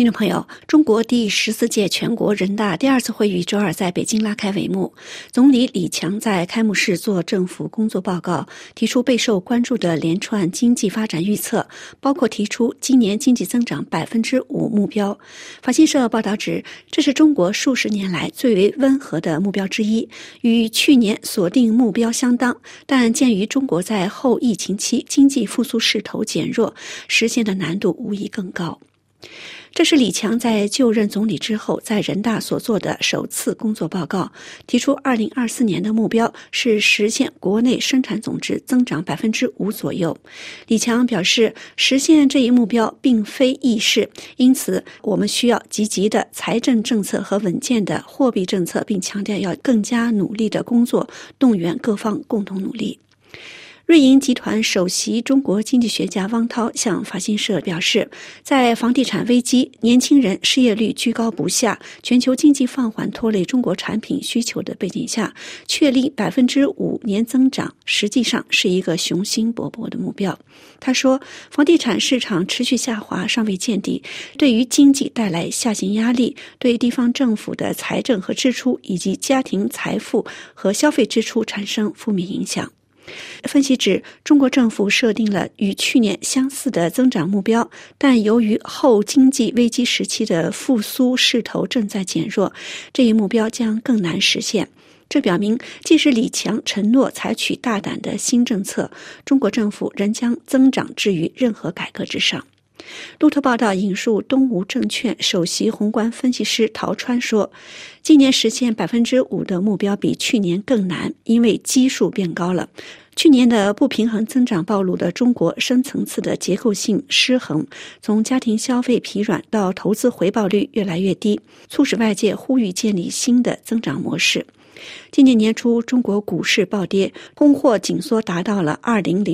听众朋友，中国第14届全国人大第2次会议周二在北京拉开帷幕。总理李强在开幕式作政府工作报告，提出备受关注的连串经济发展预测，包括提出今年经济增长 5% 目标。法新社报道指，这是中国数十年来最为温和的目标之一，与去年锁定目标相当，但鉴于中国在后疫情期经济复苏势头减弱，实现的难度无疑更高。这是李强在就任总理之后在人大所做的首次工作报告，提出2024年的目标是实现国内生产总值增长 5% 左右。李强表示，实现这一目标并非易事，因此我们需要积极的财政政策和稳健的货币政策，并强调要更加努力的工作，动员各方共同努力。瑞银集团首席中国经济学家汪涛向法新社表示，在房地产危机、年轻人失业率居高不下、全球经济放缓拖累中国产品需求的背景下，确立 5% 年增长实际上是一个雄心勃勃的目标。他说，房地产市场持续下滑尚未见底，对于经济带来下行压力，对地方政府的财政和支出以及家庭财富和消费支出产生负面影响。分析指，中国政府设定了与去年相似的增长目标，但由于后经济危机时期的复苏势头正在减弱，这一目标将更难实现。这表明，即使李强承诺采取大胆的新政策，中国政府仍将增长置于任何改革之上。路透报道引述东吴证券首席宏观分析师陶川说，今年实现 5% 的目标比去年更难，因为基数变高了。去年的不平衡增长暴露了中国深层次的结构性失衡，从家庭消费疲软到投资回报率越来越低，促使外界呼吁建立新的增长模式。今年年初，中国股市暴跌，通货紧缩达到了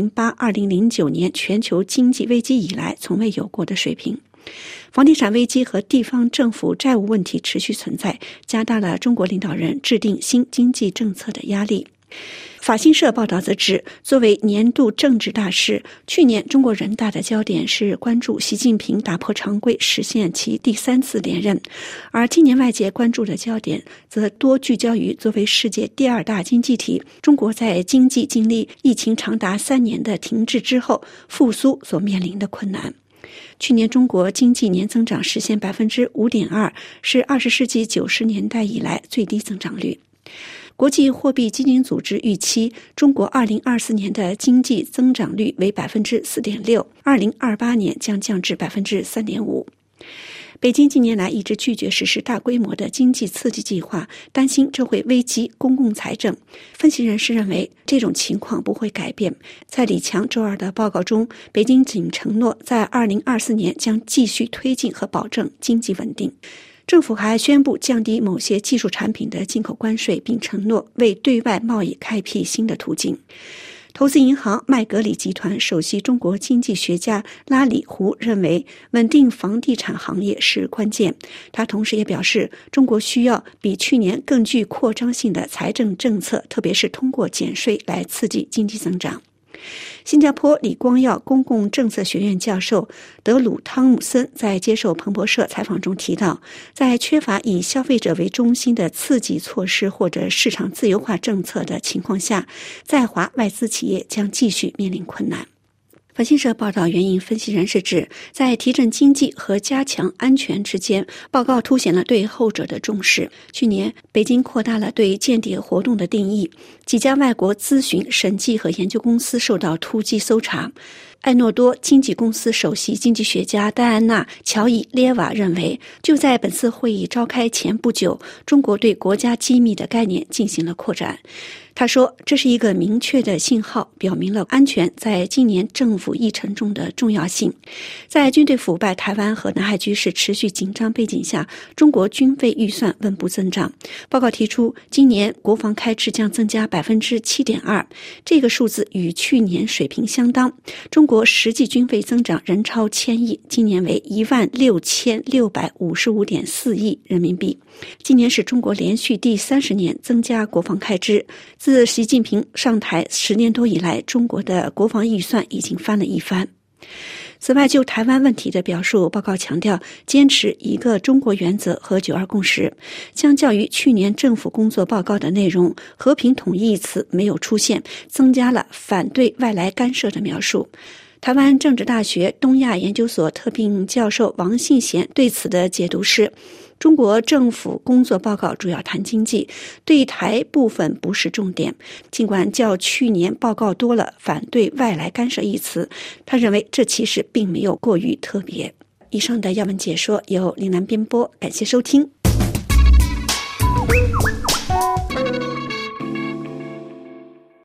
2008-2009年全球经济危机以来从未有过的水平。房地产危机和地方政府债务问题持续存在，加大了中国领导人制定新经济政策的压力。法新社报道则指，作为年度政治大事，去年中国人大的焦点是关注习近平打破常规，实现其第3次连任，而今年外界关注的焦点则多聚焦于作为世界第2大经济体，中国在经济经历疫情长达3年的停滞之后复苏所面临的困难。去年中国经济年增长实现 5.2%， 是20世纪90年代以来最低增长率。国际货币基金组织预期，中国2024年的经济增长率为 4.6%， 2028年将降至 3.5%。北京近年来一直拒绝实施大规模的经济刺激计划，担心这会危及公共财政。分析人士认为，这种情况不会改变。在李强周二的报告中，北京仅承诺在2024年将继续推进和保证经济稳定。政府还宣布降低某些技术产品的进口关税，并承诺为对外贸易开辟新的途径。投资银行麦格里集团首席中国经济学家拉里胡认为，稳定房地产行业是关键。他同时也表示，中国需要比去年更具扩张性的财政政策，特别是通过减税来刺激经济增长。新加坡李光耀公共政策学院教授德鲁汤姆森在接受彭博社采访中提到，在缺乏以消费者为中心的刺激措施或者市场自由化政策的情况下，在华外资企业将继续面临困难。法新社报道，援引分析人士指，在提振经济和加强安全之间，报告凸显了对后者的重视。去年，北京扩大了对间谍活动的定义，几家外国咨询、审计和研究公司受到突击搜查。艾诺多经纪公司首席经济学家戴安娜·乔伊列瓦认为，就在本次会议召开前不久，中国对国家机密的概念进行了扩展。他说，这是一个明确的信号，表明了安全在今年政府议程中的重要性。在军队腐败、台湾和南海局势持续紧张背景下，中国军费预算稳步增长。报告提出，今年国防开支将增加 7.2%， 这个数字与去年水平相当。中国实际军费增长仍超1000亿，今年为16655.4亿人民币。今年是中国连续第30年增加国防开支。自习近平上台10年多以来，中国的国防预算已经翻了一番。 此外，就台湾问题的表述，报告强调坚持一个中国原则和九二共识。相较于去年政府工作报告的内容，和平统一一词没有出现，增加了反对外来干涉的描述。台湾政治大学东亚研究所特聘教授王信贤对此的解读是，中国政府工作报告主要谈经济，对台部分不是重点。尽管较去年报告多了反对外来干涉一词，他认为这其实并没有过于特别。以上的要闻解说由林兰编播，感谢收听。